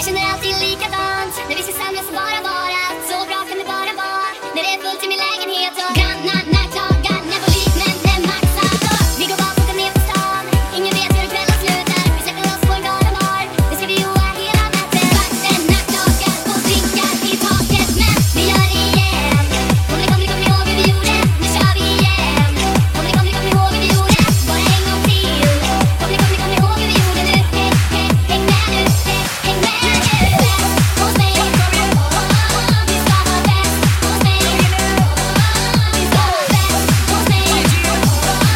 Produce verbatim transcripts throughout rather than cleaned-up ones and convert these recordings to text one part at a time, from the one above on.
Jag känner alltid likadant när vi ska samlas och bara vara. Så bra kan det bara vara när det är fullt i min lägenhet. Och grannarna klagar när volymen är maxad. Vi går bara och kokar ner på stan. Ingen vet hur kvällen slutar. Vi släpper oss på en galen bar. Det ska vi göra hela natten. Vakterna klagar och drinkar i taket. Men vi gör det igen. Kommer ni, kommer ni, kommer ni ihåg hur vi gjorde? Nu kör vi igen. Kommer ni, kommer ni, kommer ni ihåg hur vi gjorde? Bara en gång till. Kommer ni, kommer ni, kommer ni ihåg hur vi gjorde nu? Häng, häng, häng med nu. Häng, häng med nu. Hos mig. Vi ska ha fest. Hos mig. Vi ska ha fest. Hos mig. Vi ska ha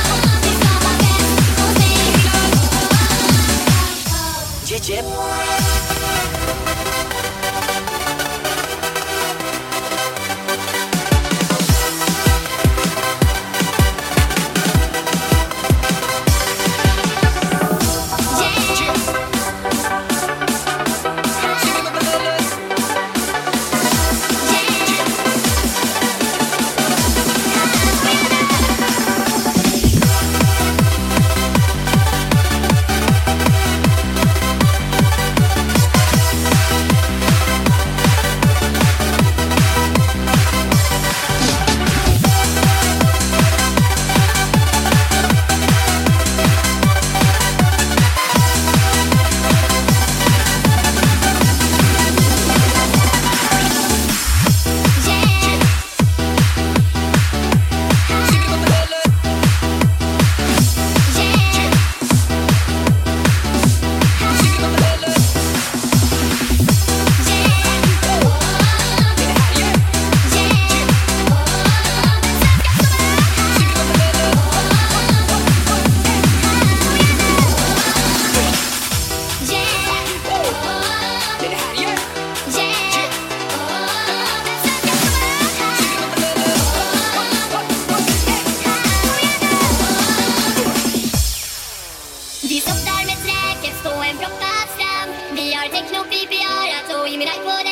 fest. Hos mig. Chip, chip. Vi står där med träket på en proppad strand. Vi har techno, pip i örat och i min iPod